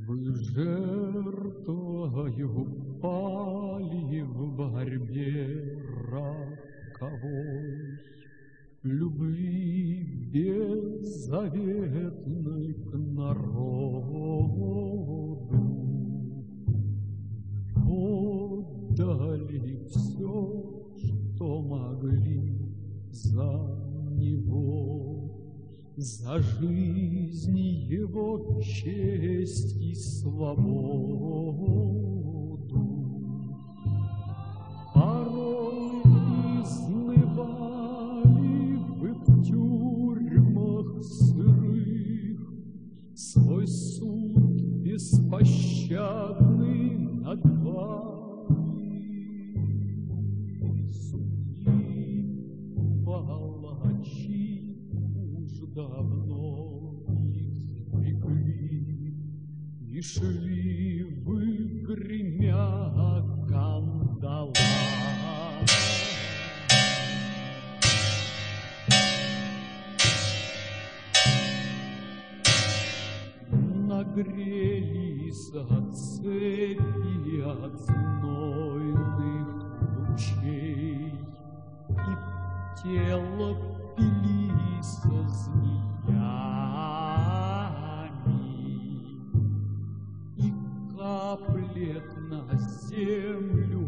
Вы жертвою пали в борьбе роковой любви беззаветной к народу. Отдали все, что могли за него, за жизнь его, честь и свободу. Порой изнывали вы в тюрьмах сырых, свой суд беспощадный над вами. Судьи, палачи уж давно изрекли, и шли вы, гремя кандалами. Нагрелись от цепи, от знойных лучей, и тело впились со змеями, и каплет на землю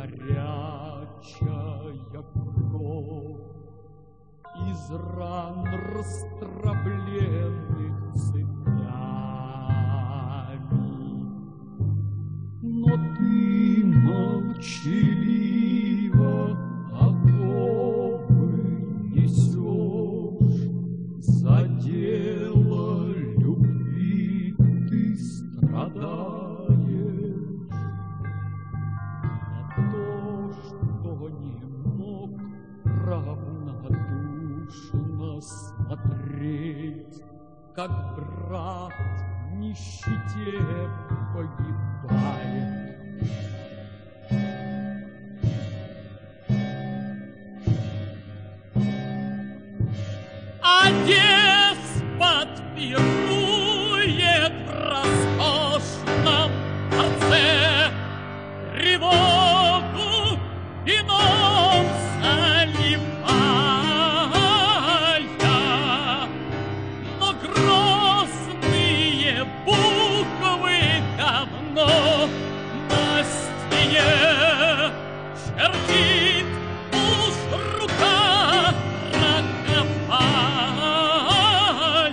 горячая кровь из ран растравленных цепями. Но ты молчаливо оковы несешь, за дело любви ты страдаешь, а то, что не мог равнодушно смотреть, как брат в нищете погибает. А деспот пирует в роскошном дворце, тревогу вином заливая, но грозные буквы давно на стене чертит уж рука роковая.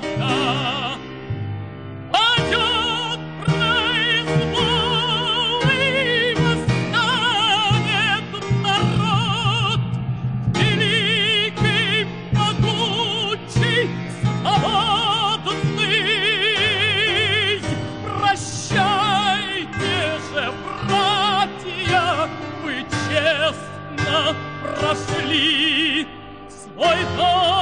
Падет произвол и восстанет народ, великий, могучий, свободный. Прощайте же, братья, вы честно прошли свой дом.